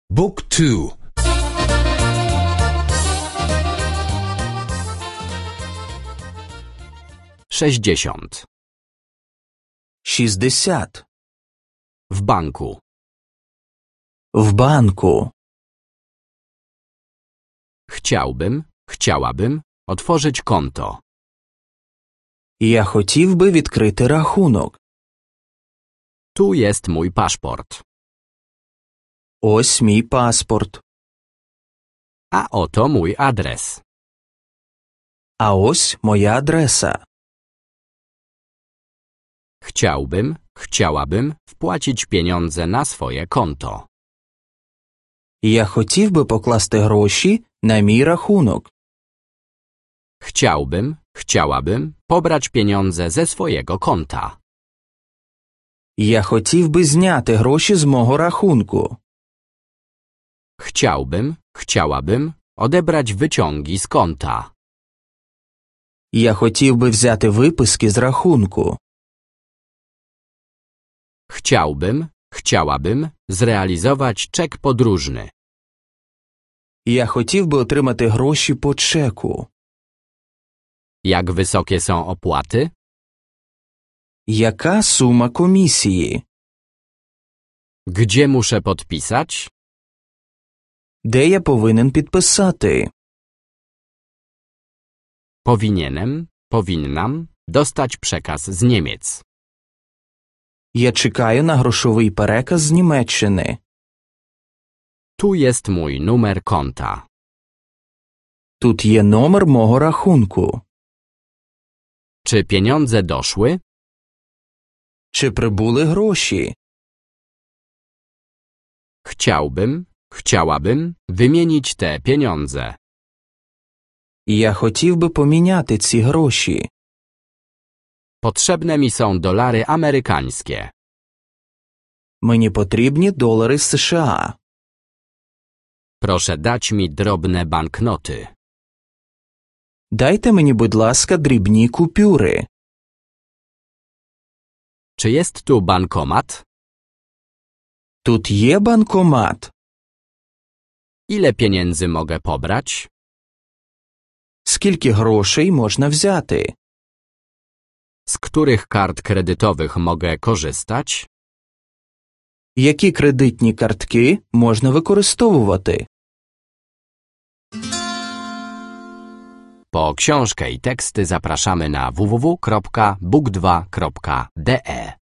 Book 2. 60. 60. W banku. В банку. Chciałabym otworzyć konto. Я хотів би відкрити рахунок. Tu jest mój paszport. Ось мій паспорт. A oto mój adres. А ось моя адреса. Chciałabym wpłacić pieniądze na swoje konto. Я хотів би покласти гроші на мій рахунок. Chciałabym pobrać pieniądze ze swojego konta. Я хотів би зняти гроші з мого рахунку. Chciałabym odebrać wyciągi z konta. Я хотів би взяти виписки з рахунку. Chciałabym zrealizować czek podróżny. Я хотів би отримати гроші по чеку. Jak wysokie są opłaty? Яка сума комісії? Gdzie muszę podpisać? Де я повинен підписати? Powinnam dostać przekaz z Niemiec. Я чекаю на грошовий переказ з Німеччини. Tu jest mój numer konta. Тут є номер мого рахунку. Czy pieniądze doszły? Чи прибули гроші? Chciałabym wymienić te pieniądze. Я хотів би поміняти ці гроші. Potrzebne mi są dolary amerykańskie. Мені потрібні долари США. Proszę dać mi drobne banknoty. Дайте мені, будь ласка, дрібні купюри. Czy jest tu bankomat? Тут є банкомат. Ile pieniędzy mogę pobrać? Скільки грошей можна взяти? Z których kart kredytowych mogę korzystać? Які кредитні картки можна використовувати? Po książkę i teksty zapraszamy na www.book2.de.